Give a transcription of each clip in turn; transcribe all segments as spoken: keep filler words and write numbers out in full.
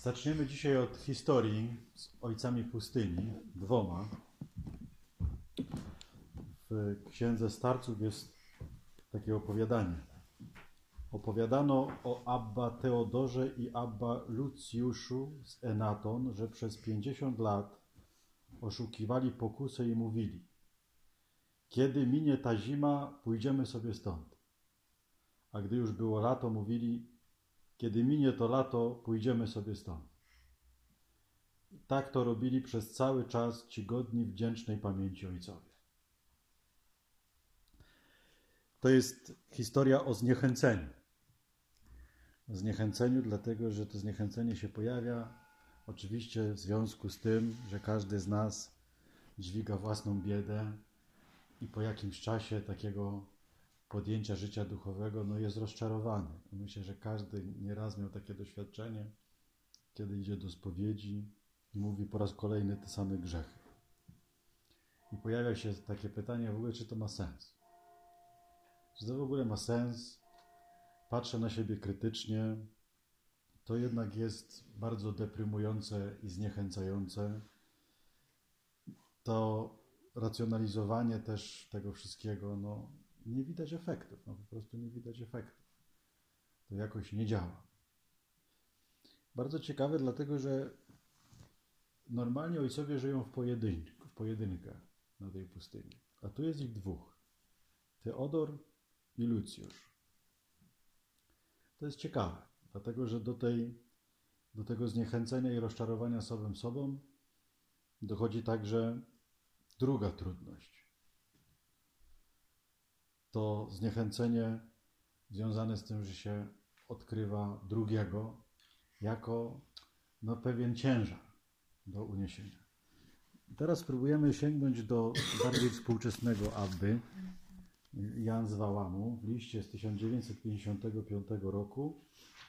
Zaczniemy dzisiaj od historii z ojcami pustyni, dwoma. W Księdze Starców jest takie opowiadanie. Opowiadano o Abba Teodorze i Abba Lucjuszu z Enaton, że przez pięćdziesiąt lat oszukiwali pokusę i mówili: kiedy minie ta zima, pójdziemy sobie stąd. A gdy już było lato, mówili: kiedy minie to lato, pójdziemy sobie stąd. I tak to robili przez cały czas ci godni wdzięcznej pamięci ojcowie. To jest historia o zniechęceniu. O zniechęceniu, dlatego że to zniechęcenie się pojawia oczywiście w związku z tym, że każdy z nas dźwiga własną biedę i po jakimś czasie takiego podjęcia życia duchowego no jest rozczarowany. Myślę, że każdy nieraz miał takie doświadczenie, kiedy idzie do spowiedzi i mówi po raz kolejny te same grzechy. I pojawia się takie pytanie w ogóle, czy to ma sens? Czy to w ogóle ma sens? Patrzę na siebie krytycznie. To jednak jest bardzo deprymujące i zniechęcające. To racjonalizowanie też tego wszystkiego, no nie widać efektów, no po prostu nie widać efektów. To jakoś nie działa. Bardzo ciekawe, dlatego że normalnie ojcowie żyją w pojedynkę, w pojedynkę na tej pustyni, a tu jest ich dwóch. Teodor i Lucjusz. To jest ciekawe, dlatego że do, tej, do tego zniechęcenia i rozczarowania samym sobą dochodzi także druga trudność. To zniechęcenie związane z tym, że się odkrywa drugiego jako no, pewien ciężar do uniesienia. Teraz spróbujemy sięgnąć do bardziej współczesnego Abby. Jan z Wałamu w liście z tysiąc dziewięćset pięćdziesiątego piątego roku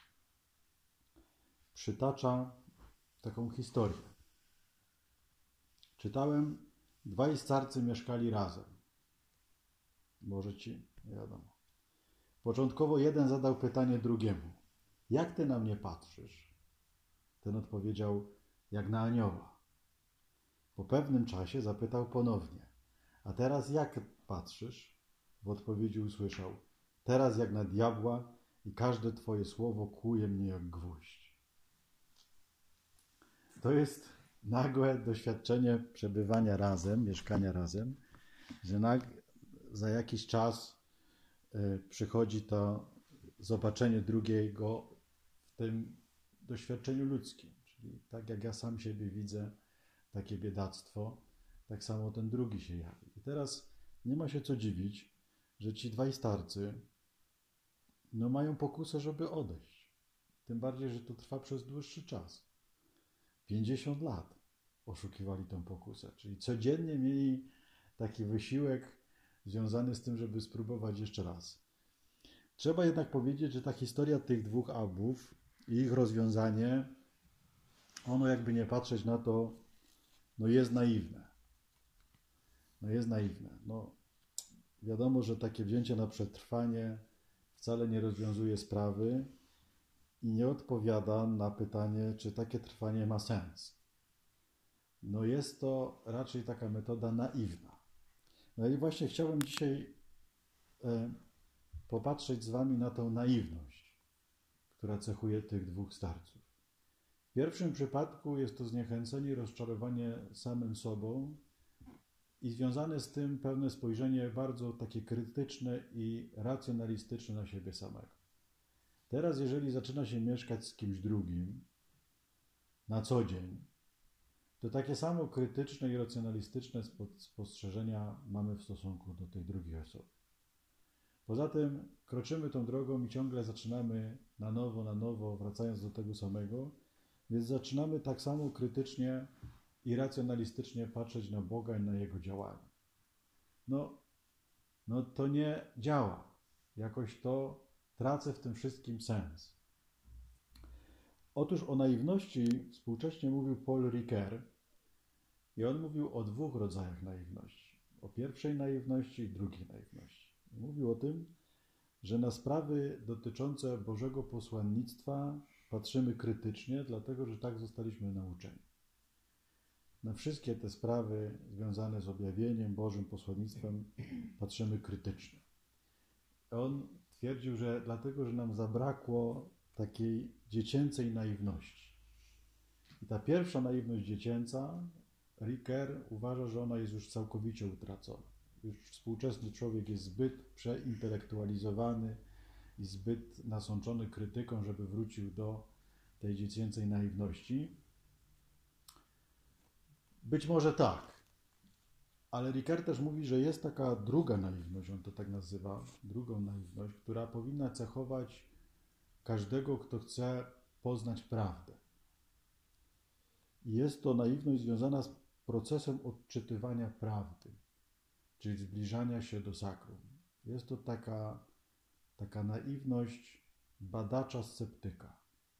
przytacza taką historię. Czytałem: dwaj starcy mieszkali razem. Może ci, nie wiadomo. Początkowo jeden zadał pytanie drugiemu: jak ty na mnie patrzysz? Ten odpowiedział: jak na anioła. Po pewnym czasie zapytał ponownie: a teraz jak patrzysz? W odpowiedzi usłyszał: teraz jak na diabła i każde twoje słowo kłuje mnie jak gwóźdź. To jest nagłe doświadczenie przebywania razem, mieszkania razem, że nagle za jakiś czas y, przychodzi to zobaczenie drugiego w tym doświadczeniu ludzkim. Czyli tak jak ja sam siebie widzę, takie biedactwo, tak samo ten drugi się jawi. I teraz nie ma się co dziwić, że ci dwaj starcy no, mają pokusę, żeby odejść. Tym bardziej, że to trwa przez dłuższy czas. pięćdziesiąt lat oszukiwali tę pokusę. Czyli codziennie mieli taki wysiłek związany z tym, żeby spróbować jeszcze raz. Trzeba jednak powiedzieć, że ta historia tych dwóch Abów i ich rozwiązanie, ono jakby nie patrzeć na to, no jest naiwne. No jest naiwne. No wiadomo, że takie wzięcie na przetrwanie wcale nie rozwiązuje sprawy i nie odpowiada na pytanie, czy takie trwanie ma sens. No jest to raczej taka metoda naiwna. No i właśnie chciałem dzisiaj e, popatrzeć z wami na tę naiwność, która cechuje tych dwóch starców. W pierwszym przypadku jest to zniechęcenie i rozczarowanie samym sobą i związane z tym pewne spojrzenie bardzo takie krytyczne i racjonalistyczne na siebie samego. Teraz, jeżeli zaczyna się mieszkać z kimś drugim na co dzień, to takie samo krytyczne i racjonalistyczne spostrzeżenia mamy w stosunku do tej drugiej osoby. Poza tym kroczymy tą drogą i ciągle zaczynamy na nowo, na nowo, wracając do tego samego, więc zaczynamy tak samo krytycznie i racjonalistycznie patrzeć na Boga i na Jego działanie. No, no to nie działa. Jakoś to tracę w tym wszystkim sens. Otóż o naiwności współcześnie mówił Paul Ricoeur i on mówił o dwóch rodzajach naiwności. O pierwszej naiwności i drugiej naiwności. Mówił o tym, że na sprawy dotyczące Bożego posłannictwa patrzymy krytycznie, dlatego że tak zostaliśmy nauczeni. Na wszystkie te sprawy związane z objawieniem Bożym, posłannictwem patrzymy krytycznie. On twierdził, że dlatego, że nam zabrakło takiej dziecięcej naiwności. I ta pierwsza naiwność dziecięca, Ricoeur uważa, że ona jest już całkowicie utracona. Już współczesny człowiek jest zbyt przeintelektualizowany i zbyt nasączony krytyką, żeby wrócił do tej dziecięcej naiwności. Być może tak, ale Ricoeur też mówi, że jest taka druga naiwność, on to tak nazywa, drugą naiwność, która powinna cechować każdego, kto chce poznać prawdę. I jest to naiwność związana z procesem odczytywania prawdy, czyli zbliżania się do sakrum. Jest to taka, taka naiwność badacza sceptyka,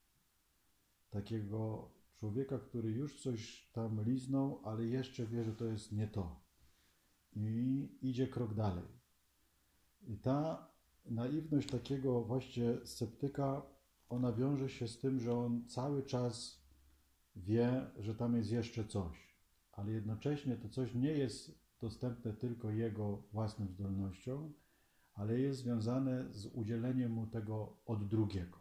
takiego człowieka, który już coś tam liznął, ale jeszcze wie, że to jest nie to i idzie krok dalej. I ta naiwność takiego właśnie sceptyka, ona wiąże się z tym, że on cały czas wie, że tam jest jeszcze coś, ale jednocześnie to coś nie jest dostępne tylko jego własną zdolnością, ale jest związane z udzieleniem mu tego od drugiego.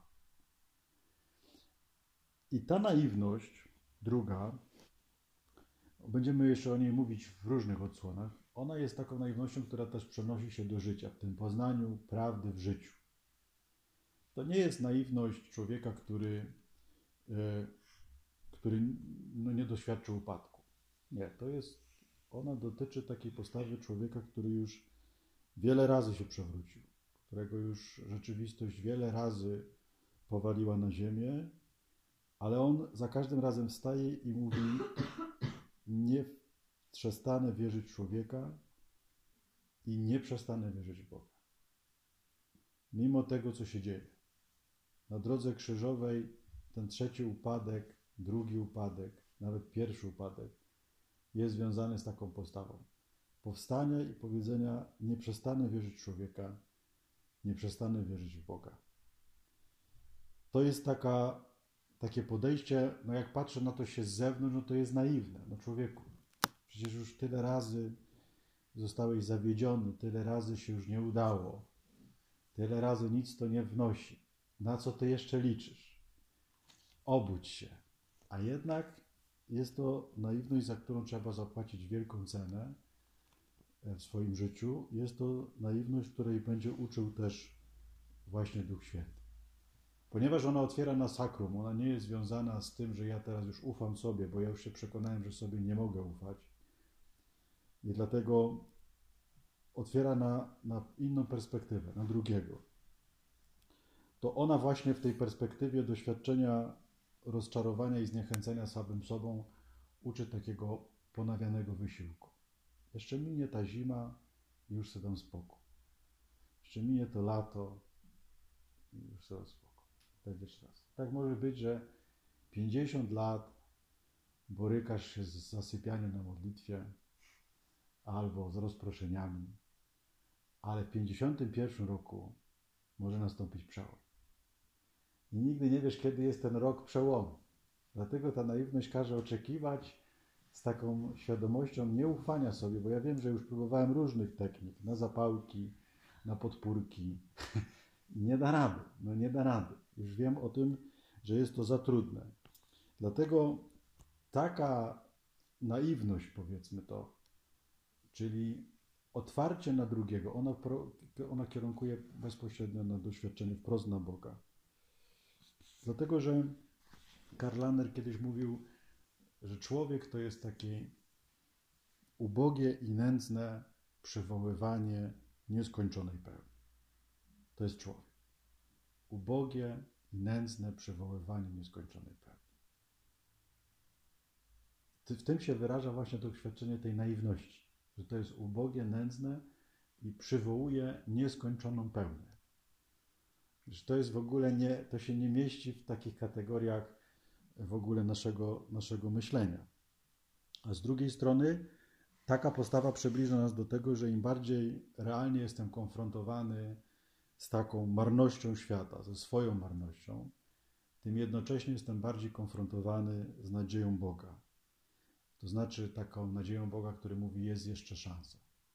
I ta naiwność, druga, będziemy jeszcze o niej mówić w różnych odsłonach, ona jest taką naiwnością, która też przenosi się do życia, w tym poznaniu prawdy w życiu. To nie jest naiwność człowieka, który, który no nie doświadczył upadku. Nie, to jest, ona dotyczy takiej postawy człowieka, który już wiele razy się przewrócił, którego już rzeczywistość wiele razy powaliła na ziemię, ale on za każdym razem wstaje i mówi: nie przestanę wierzyć w człowieka i nie przestanę wierzyć w Boga. Mimo tego, co się dzieje. Na drodze krzyżowej ten trzeci upadek, drugi upadek, nawet pierwszy upadek jest związany z taką postawą. Powstania i powiedzenia: nie przestanę wierzyć w człowieka, nie przestanę wierzyć w Boga. To jest taka, takie podejście, no jak patrzę na to się z zewnątrz, no to jest naiwne. No człowieku, przecież już tyle razy zostałeś zawiedziony, tyle razy się już nie udało, tyle razy nic to nie wnosi. Na co ty jeszcze liczysz? Obudź się. A jednak jest to naiwność, za którą trzeba zapłacić wielką cenę w swoim życiu. Jest to naiwność, której będzie uczył też właśnie Duch Święty. Ponieważ ona otwiera na sakrum, ona nie jest związana z tym, że ja teraz już ufam sobie, bo ja już się przekonałem, że sobie nie mogę ufać. I dlatego otwiera na, na inną perspektywę, na drugiego. To ona właśnie w tej perspektywie doświadczenia rozczarowania i zniechęcenia samym sobą uczy takiego ponawianego wysiłku. Jeszcze minie ta zima i już sobie dam spokój. Jeszcze minie to lato i już sobie dam spokój. Tak jeszcze raz. Tak może być, że pięćdziesiąt lat borykasz się z zasypianiem na modlitwie albo z rozproszeniami, ale w pięćdziesiątym pierwszym roku może nastąpić przełom. I nigdy nie wiesz, kiedy jest ten rok przełomu. Dlatego ta naiwność każe oczekiwać z taką świadomością nieufania sobie, bo ja wiem, że już próbowałem różnych technik, na zapałki, na podpórki. Nie da rady, no nie da rady. Już wiem o tym, że jest to za trudne. Dlatego taka naiwność, powiedzmy to, czyli otwarcie na drugiego, ona, ona kierunkuje bezpośrednio na doświadczenie wprost na Boga. Dlatego, że Karl Rahner kiedyś mówił, że człowiek to jest takie ubogie i nędzne przywoływanie nieskończonej pełni. To jest człowiek. Ubogie i nędzne przywoływanie nieskończonej pełni. W tym się wyraża właśnie doświadczenie tej naiwności, że to jest ubogie, nędzne i przywołuje nieskończoną pełnię. Że to jest w ogóle nie, to się nie mieści w takich kategoriach w ogóle naszego, naszego myślenia. A z drugiej strony taka postawa przybliża nas do tego, że im bardziej realnie jestem konfrontowany z taką marnością świata, ze swoją marnością, tym tym jednocześnie jestem bardziej konfrontowany z nadzieją Boga. To znaczy taką nadzieją Boga, który mówi, jest jeszcze szansa.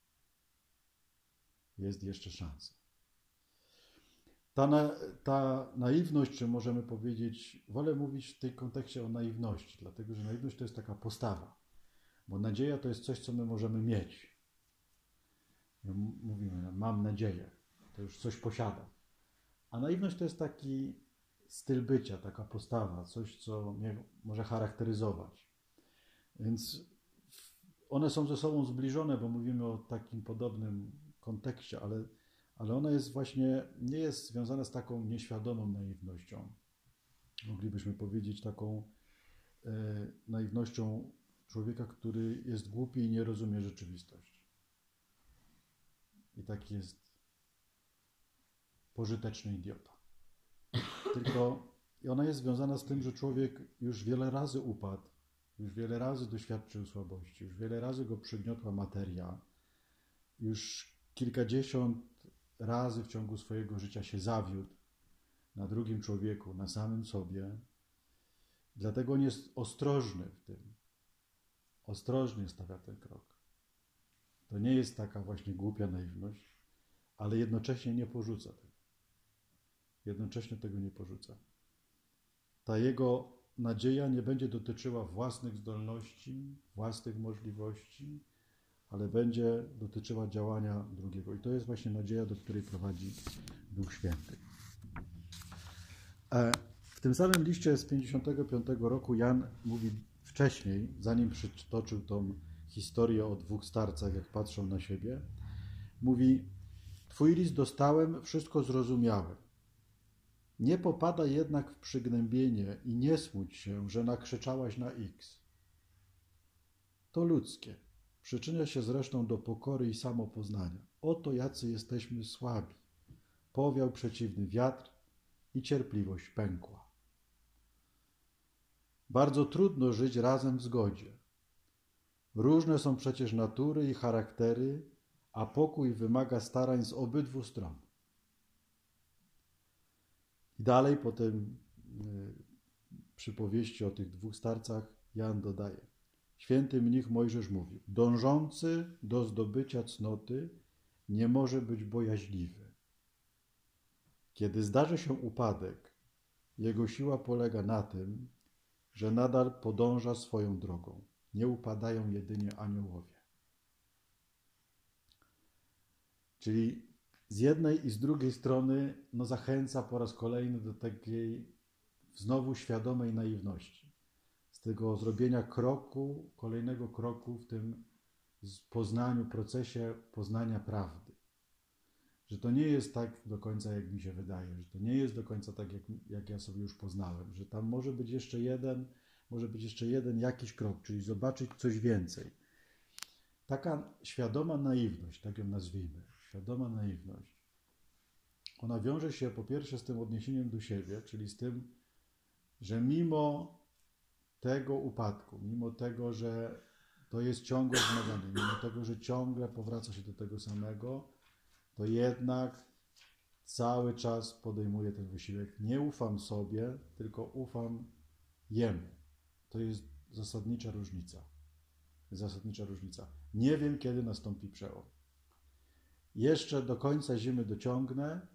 Jest jeszcze szansa. Ta, na, ta naiwność, czy możemy powiedzieć, wolę mówić w tym kontekście o naiwności, dlatego że naiwność to jest taka postawa, bo nadzieja to jest coś, co my możemy mieć. Mówimy, mam nadzieję, to już coś posiadam. A naiwność to jest taki styl bycia, taka postawa, coś, co mnie może charakteryzować. Więc one są ze sobą zbliżone, bo mówimy o takim podobnym kontekście, ale, ale ona jest właśnie, nie jest związana z taką nieświadomą naiwnością. Moglibyśmy powiedzieć taką e, naiwnością człowieka, który jest głupi i nie rozumie rzeczywistości. I taki jest pożyteczny idiota. Tylko i ona jest związana z tym, że człowiek już wiele razy upadł, już wiele razy doświadczył słabości, już wiele razy go przygniotła materia, już kilkadziesiąt razy w ciągu swojego życia się zawiódł na drugim człowieku, na samym sobie. Dlatego on jest ostrożny w tym. Ostrożnie stawia ten krok. To nie jest taka właśnie głupia naiwność, ale jednocześnie nie porzuca tego. Jednocześnie tego nie porzuca. Ta jego nadzieja nie będzie dotyczyła własnych zdolności, własnych możliwości, ale będzie dotyczyła działania drugiego. I to jest właśnie nadzieja, do której prowadzi Duch Święty. W tym samym liście z pięćdziesiątego piątego roku Jan mówi wcześniej, zanim przytoczył tą historię o dwóch starcach, jak patrzą na siebie, mówi: Twój list dostałem, wszystko zrozumiałem. Nie popadaj jednak w przygnębienie i nie smuć się, że nakrzyczałaś na X. To ludzkie. Przyczynia się zresztą do pokory i samopoznania. Oto jacy jesteśmy słabi. Powiał przeciwny wiatr i cierpliwość pękła. Bardzo trudno żyć razem w zgodzie. Różne są przecież natury i charaktery, a pokój wymaga starań z obydwu stron. I dalej po tym przypowieści o tych dwóch starcach Jan dodaje: Święty mnich Mojżesz mówił: dążący do zdobycia cnoty nie może być bojaźliwy. Kiedy zdarzy się upadek, jego siła polega na tym, że nadal podąża swoją drogą. Nie upadają jedynie aniołowie. Czyli z jednej i z drugiej strony no, zachęca po raz kolejny do takiej znowu świadomej naiwności. Z tego zrobienia kroku, kolejnego kroku w tym poznaniu, procesie poznania prawdy. Że to nie jest tak do końca, jak mi się wydaje, że to nie jest do końca tak, jak, jak ja sobie już poznałem, że tam może być jeszcze jeden, może być jeszcze jeden jakiś krok, czyli zobaczyć coś więcej. Taka świadoma naiwność, tak ją nazwijmy, świadoma naiwność, ona wiąże się po pierwsze z tym odniesieniem do siebie, czyli z tym, że mimo tego upadku, mimo tego, że to jest ciągłe zmaganie, mimo tego, że ciągle powraca się do tego samego, to jednak cały czas podejmuję ten wysiłek. Nie ufam sobie, tylko ufam Jemu. To jest zasadnicza różnica. Zasadnicza różnica. Nie wiem, kiedy nastąpi przełom. Jeszcze do końca zimy dociągnę,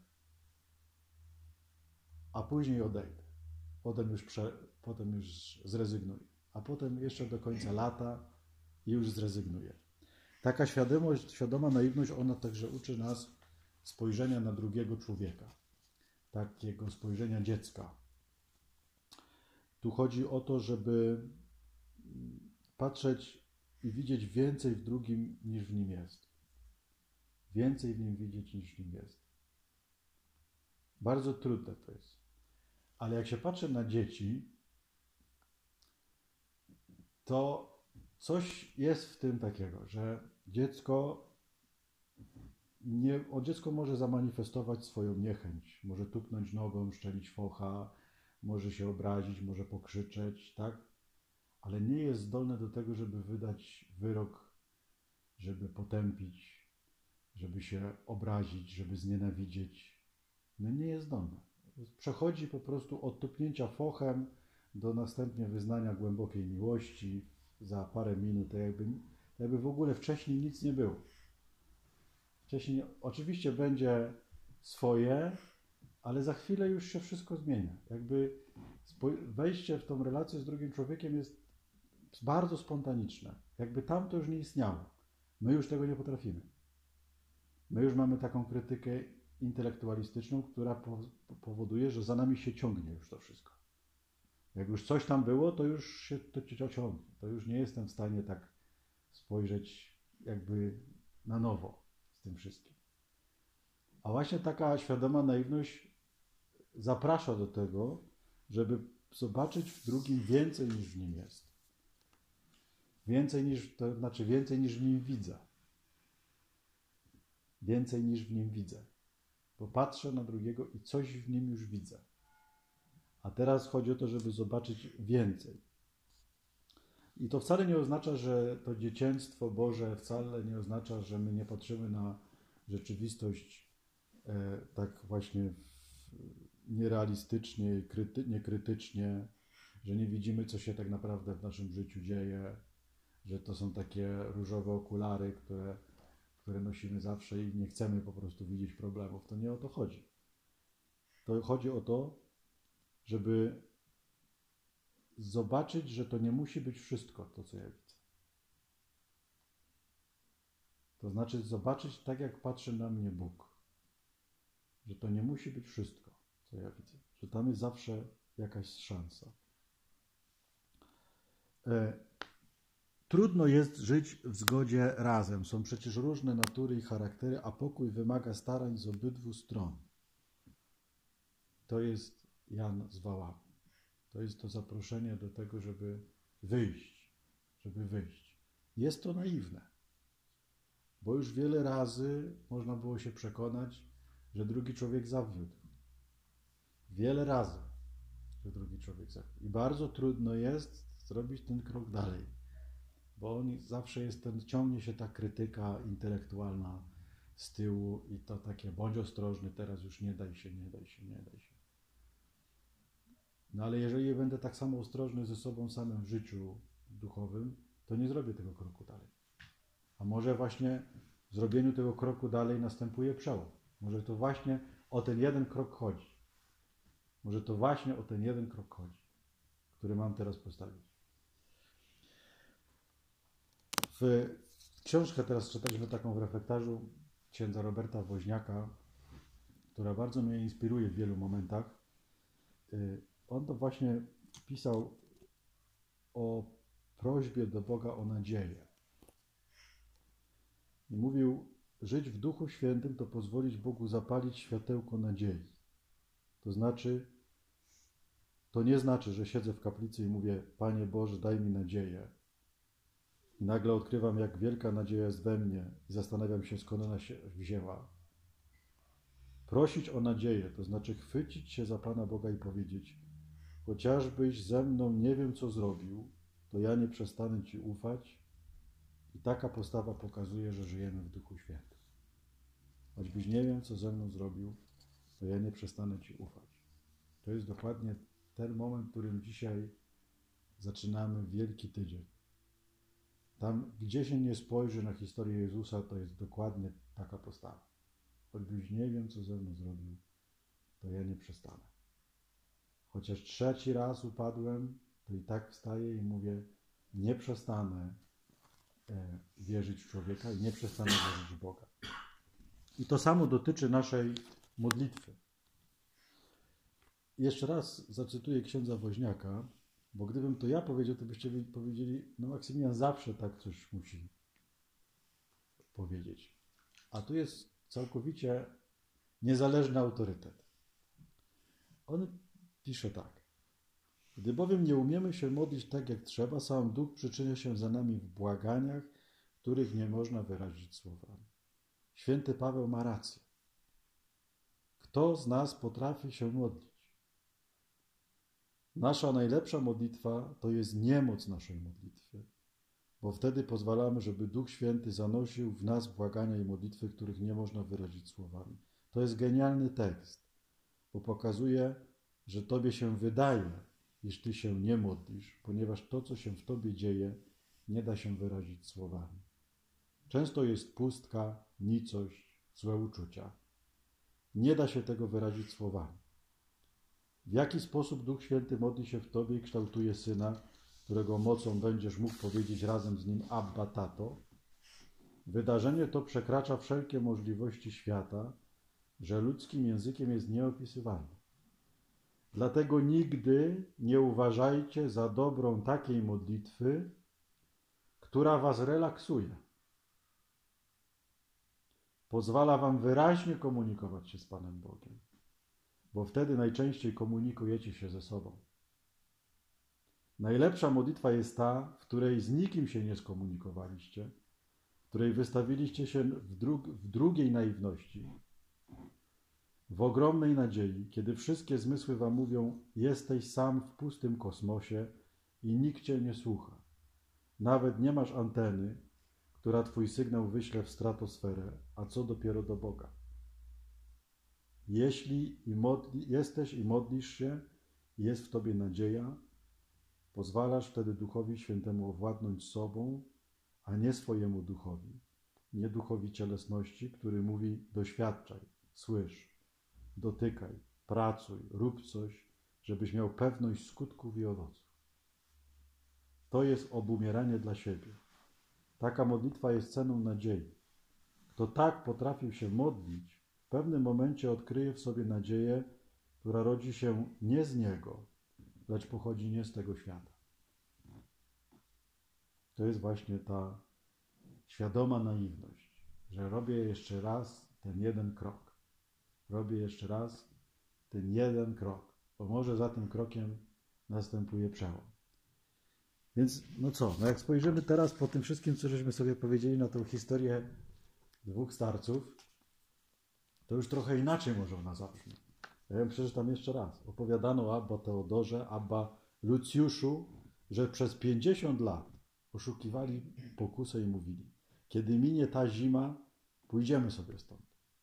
a później odejdę. Potem już, prze, potem już zrezygnuję. A potem jeszcze do końca lata i już zrezygnuję. Taka świadomość, świadoma naiwność, ona także uczy nas spojrzenia na drugiego człowieka. Takiego spojrzenia dziecka. Tu chodzi o to, żeby patrzeć i widzieć więcej w drugim, niż w nim jest. Więcej w nim widzieć, niż w nim jest. Bardzo trudne to jest. Ale jak się patrzy na dzieci, to coś jest w tym takiego, że dziecko, nie, o dziecko może zamanifestować swoją niechęć. Może tupnąć nogą, szczelić focha, może się obrazić, może pokrzyczeć, tak? Ale nie jest zdolne do tego, żeby wydać wyrok, żeby potępić, żeby się obrazić, żeby znienawidzieć. No nie jest zdolne. Przechodzi po prostu od tupnięcia fochem do następnie wyznania głębokiej miłości za parę minut, tak jakby, tak jakby w ogóle wcześniej nic nie było. Wcześniej oczywiście będzie swoje, ale za chwilę już się wszystko zmienia. Jakby wejście w tą relację z drugim człowiekiem jest bardzo spontaniczne. Jakby tam to już nie istniało. My już tego nie potrafimy. My już mamy taką krytykę intelektualistyczną, która powoduje, że za nami się ciągnie już to wszystko. Jak już coś tam było, to już się to ciągnie. To już nie jestem w stanie tak spojrzeć jakby na nowo z tym wszystkim. A właśnie taka świadoma naiwność zaprasza do tego, żeby zobaczyć w drugim więcej niż w nim jest. Więcej niż, to znaczy więcej niż w nim widzę. Więcej niż w nim widzę. Bo patrzę na drugiego i coś w nim już widzę. A teraz chodzi o to, żeby zobaczyć więcej. I to wcale nie oznacza, że to dzieciństwo Boże wcale nie oznacza, że my nie patrzymy na rzeczywistość e, tak właśnie nierealistycznie, kryty, niekrytycznie, że nie widzimy, co się tak naprawdę w naszym życiu dzieje, że to są takie różowe okulary, które, które nosimy zawsze i nie chcemy po prostu widzieć problemów. To nie o to chodzi. To chodzi o to, żeby zobaczyć, że to nie musi być wszystko to, co ja widzę. To znaczy zobaczyć tak, jak patrzy na mnie Bóg. Że to nie musi być wszystko, co ja widzę. Że tam jest zawsze jakaś szansa. E, trudno jest żyć w zgodzie razem. Są przecież różne natury i charaktery, a pokój wymaga starań z obydwu stron. To jest Jan z Wałami. To jest to zaproszenie do tego, żeby wyjść, żeby wyjść. Jest to naiwne, bo już wiele razy można było się przekonać, że drugi człowiek zawiódł. Wiele razy, że drugi człowiek zawiódł. I bardzo trudno jest zrobić ten krok dalej, bo on zawsze jest ten, ciągnie się ta krytyka intelektualna z tyłu i to takie bądź ostrożny, teraz już nie daj się, nie daj się, nie daj się. No ale jeżeli będę tak samo ostrożny ze sobą samym w życiu duchowym, to nie zrobię tego kroku dalej. A może właśnie w zrobieniu tego kroku dalej następuje przełom. Może to właśnie o ten jeden krok chodzi. Może to właśnie o ten jeden krok chodzi, który mam teraz postawić. W książkę teraz czytaliśmy taką w reflektarzu księdza Roberta Woźniaka, która bardzo mnie inspiruje w wielu momentach. On to właśnie pisał o prośbie do Boga o nadzieję. I mówił, żyć w Duchu Świętym to pozwolić Bogu zapalić światełko nadziei. To znaczy, to nie znaczy, że siedzę w kaplicy i mówię, Panie Boże, daj mi nadzieję. I nagle odkrywam, jak wielka nadzieja jest we mnie i zastanawiam się, skąd ona się wzięła. Prosić o nadzieję, to znaczy chwycić się za Pana Boga i powiedzieć, chociażbyś ze mną nie wiem, co zrobił, to ja nie przestanę Ci ufać. I taka postawa pokazuje, że żyjemy w Duchu Świętym. Choćbyś nie wiem, co ze mną zrobił, to ja nie przestanę Ci ufać. To jest dokładnie ten moment, w którym dzisiaj zaczynamy Wielki Tydzień. Tam, gdzie się nie spojrzy na historię Jezusa, to jest dokładnie taka postawa. Choćbyś nie wiem, co ze mną zrobił, to ja nie przestanę. Chociaż trzeci raz upadłem, to i tak wstaję i mówię, nie przestanę e, wierzyć w człowieka i nie przestanę wierzyć w Boga. I to samo dotyczy naszej modlitwy. Jeszcze raz zacytuję księdza Woźniaka, bo gdybym to ja powiedział, to byście powiedzieli, no Maksymilian zawsze tak coś musi powiedzieć. A tu jest całkowicie niezależny autorytet. On pisze tak. Gdy bowiem nie umiemy się modlić tak, jak trzeba, sam Duch przyczynia się za nami w błaganiach, których nie można wyrazić słowami. Święty Paweł ma rację. Kto z nas potrafi się modlić? Nasza najlepsza modlitwa to jest niemoc naszej modlitwy, bo wtedy pozwalamy, żeby Duch Święty zanosił w nas błagania i modlitwy, których nie można wyrazić słowami. To jest genialny tekst. bo pokazuje, że Tobie się wydaje, iż Ty się nie modlisz, ponieważ to, co się w Tobie dzieje, nie da się wyrazić słowami. Często jest pustka, nicość, złe uczucia. Nie da się tego wyrazić słowami. W jaki sposób Duch Święty modli się w Tobie i kształtuje Syna, którego mocą będziesz mógł powiedzieć razem z Nim Abba, Tato? Wydarzenie to przekracza wszelkie możliwości świata, że ludzkim językiem jest nieopisywalne. Dlatego nigdy nie uważajcie za dobrą takiej modlitwy, która was relaksuje. Pozwala wam wyraźnie komunikować się z Panem Bogiem, bo wtedy najczęściej komunikujecie się ze sobą. Najlepsza modlitwa jest ta, w której z nikim się nie skomunikowaliście, w której wystawiliście się w, dru w drugiej naiwności, w ogromnej nadziei, kiedy wszystkie zmysły wam mówią, jesteś sam w pustym kosmosie i nikt cię nie słucha. Nawet nie masz anteny, która twój sygnał wyśle w stratosferę, a co dopiero do Boga. Jeśli i modli, jesteś i modlisz się, jest w tobie nadzieja, pozwalasz wtedy Duchowi Świętemu owładnąć sobą, a nie swojemu duchowi, nie duchowi cielesności, który mówi doświadczaj, słysz, dotykaj, pracuj, rób coś, żebyś miał pewność skutków i owoców. To jest obumieranie dla siebie. Taka modlitwa jest ceną nadziei. Kto tak potrafił się modlić, w pewnym momencie odkryje w sobie nadzieję, która rodzi się nie z niego, lecz pochodzi nie z tego świata. To jest właśnie ta świadoma naiwność, że robię jeszcze raz ten jeden krok. Robię jeszcze raz ten jeden krok, bo może za tym krokiem następuje przełom. Więc no co, no jak spojrzymy teraz po tym wszystkim, co żeśmy sobie powiedzieli na tą historię dwóch starców, to już trochę inaczej może ona zabrzmi. Ja ją przeczytam jeszcze raz. Opowiadano Abba Teodorze, Abba Lucjuszu, że przez pięćdziesiąt lat oszukiwali pokusę i mówili, kiedy minie ta zima, pójdziemy sobie stąd.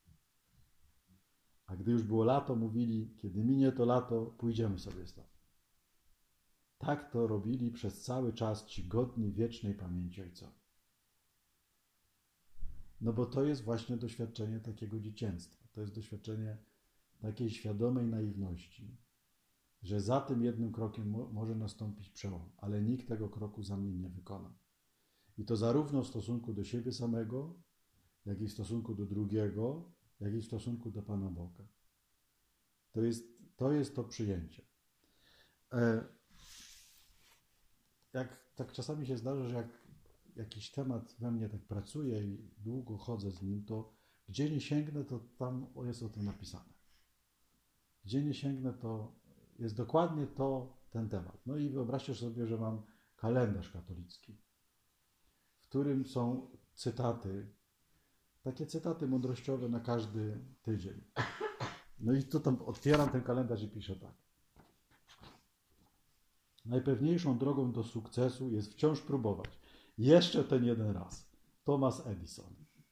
A gdy już było lato, mówili, kiedy minie to lato, pójdziemy sobie stąd. Tak to robili przez cały czas ci godni wiecznej pamięci ojcowie. No bo to jest właśnie doświadczenie takiego dzieciństwa. To jest doświadczenie takiej świadomej naiwności, że za tym jednym krokiem mo może nastąpić przełom, ale nikt tego kroku za mnie nie wykona. I to zarówno w stosunku do siebie samego, jak i w stosunku do drugiego, jak i w stosunku do Pana Boga. To jest to, jest to przyjęcie. E, jak tak czasami się zdarza, że jak jakiś temat we mnie tak pracuje i długo chodzę z nim, to gdzie nie sięgnę, to tam jest o tym napisane. Gdzie nie sięgnę, to jest dokładnie to, ten temat. No i wyobraźcie sobie, że mam kalendarz katolicki, w którym są cytaty, takie cytaty mądrościowe na każdy tydzień. No i to tam otwieram ten kalendarz i piszę tak. Najpewniejszą drogą do sukcesu jest wciąż próbować. Jeszcze ten jeden raz. Thomas Edison.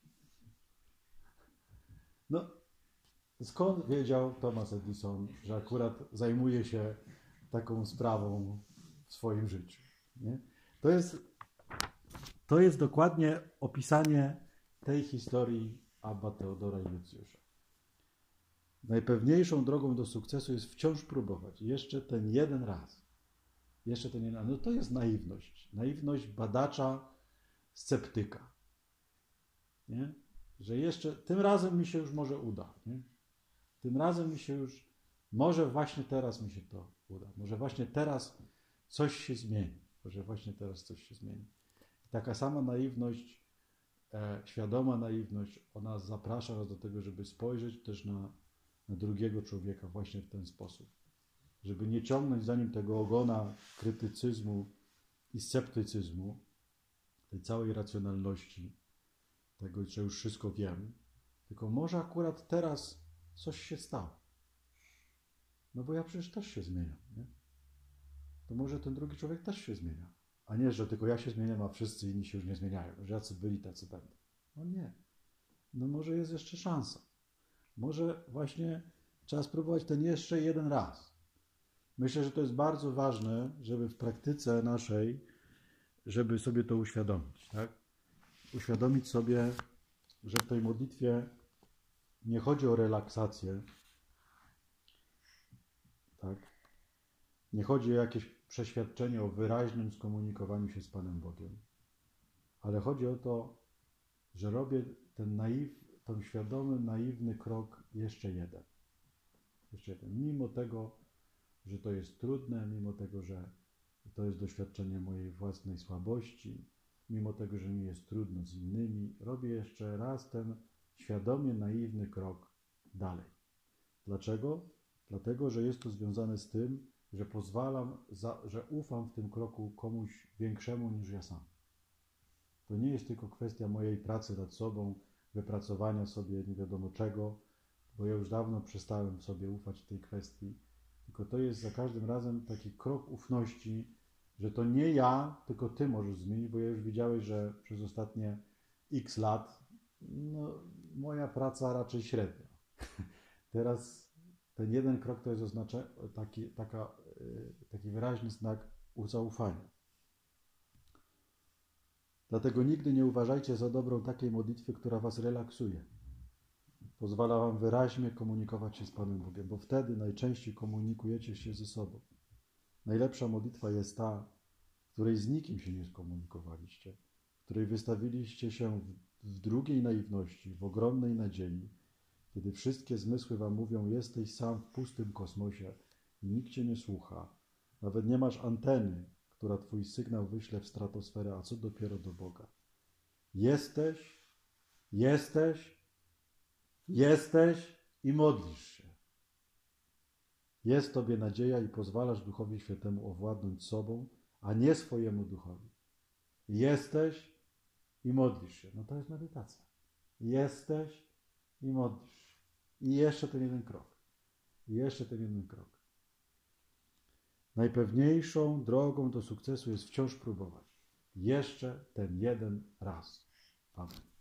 No, skąd wiedział Thomas Edison, że akurat zajmuje się taką sprawą w swoim życiu? Nie? To jest, to jest dokładnie opisanie tej historii Abba Teodora i Lucjusza. Najpewniejszą drogą do sukcesu jest wciąż próbować. Jeszcze ten jeden raz. Jeszcze ten jeden raz. No to jest naiwność. Naiwność badacza, sceptyka. Nie? Że jeszcze tym razem mi się już może uda. Nie? Tym razem mi się już, może właśnie teraz mi się to uda. Może właśnie teraz coś się zmieni. Może właśnie teraz coś się zmieni. I taka sama naiwność, e, świadoma naiwność, ona zaprasza nas do tego, żeby spojrzeć też na, na drugiego człowieka właśnie w ten sposób. Żeby nie ciągnąć za nim tego ogona krytycyzmu i sceptycyzmu, tej całej racjonalności, tego, że już wszystko wiem, tylko może akurat teraz coś się stało. No bo ja przecież też się zmieniam, nie? To może ten drugi człowiek też się zmienia. A nie, że tylko ja się zmieniam, a wszyscy inni się już nie zmieniają. Że jacy byli, tacy będą. No nie. No może jest jeszcze szansa. Może właśnie Trzeba spróbować ten jeszcze jeden raz. Myślę, że to jest bardzo ważne, żeby w praktyce naszej, żeby sobie to uświadomić, tak? Uświadomić sobie, że w tej modlitwie nie chodzi o relaksację, tak? Nie chodzi o jakieś przeświadczenie o wyraźnym skomunikowaniu się z Panem Bogiem, ale chodzi o to, że robię ten naiw, ten świadomy, naiwny krok jeszcze jeden. Jeszcze jeden. Mimo tego, że to jest trudne, mimo tego, że to jest doświadczenie mojej własnej słabości, mimo tego, że mi jest trudno z innymi, robię jeszcze raz ten świadomie naiwny krok dalej. Dlaczego? Dlatego, że jest to związane z tym, że pozwalam, za, że ufam w tym kroku komuś większemu niż ja sam. To nie jest tylko kwestia mojej pracy nad sobą, wypracowania sobie nie wiadomo czego, bo ja już dawno przestałem sobie ufać w tej kwestii, tylko to jest za każdym razem taki krok ufności, że to nie ja, tylko Ty możesz zmienić, bo ja już widziałeś, że przez ostatnie x lat no, moja praca raczej średnio. Teraz ten jeden krok to jest oznacza, taki, taka, taki wyraźny znak zaufania. Dlatego nigdy nie uważajcie za dobrą takiej modlitwy, która was relaksuje. Pozwala wam wyraźnie komunikować się z Panem Bogiem, bo wtedy najczęściej komunikujecie się ze sobą. Najlepsza modlitwa jest ta, w której z nikim się nie skomunikowaliście, w której wystawiliście się w drugiej naiwności, w ogromnej nadziei, kiedy wszystkie zmysły wam mówią, jesteś sam w pustym kosmosie i nikt cię nie słucha. Nawet nie masz anteny, która twój sygnał wyśle w stratosferę, a co dopiero do Boga. Jesteś, jesteś, jesteś i modlisz się. Jest tobie nadzieja i pozwalasz Duchowi Świętemu owładnąć sobą, a nie swojemu duchowi. Jesteś i modlisz się. No to jest medytacja. Jesteś i modlisz się. I jeszcze ten jeden krok. I jeszcze ten jeden krok. Najpewniejszą drogą do sukcesu jest wciąż próbować. Jeszcze ten jeden raz. Amen.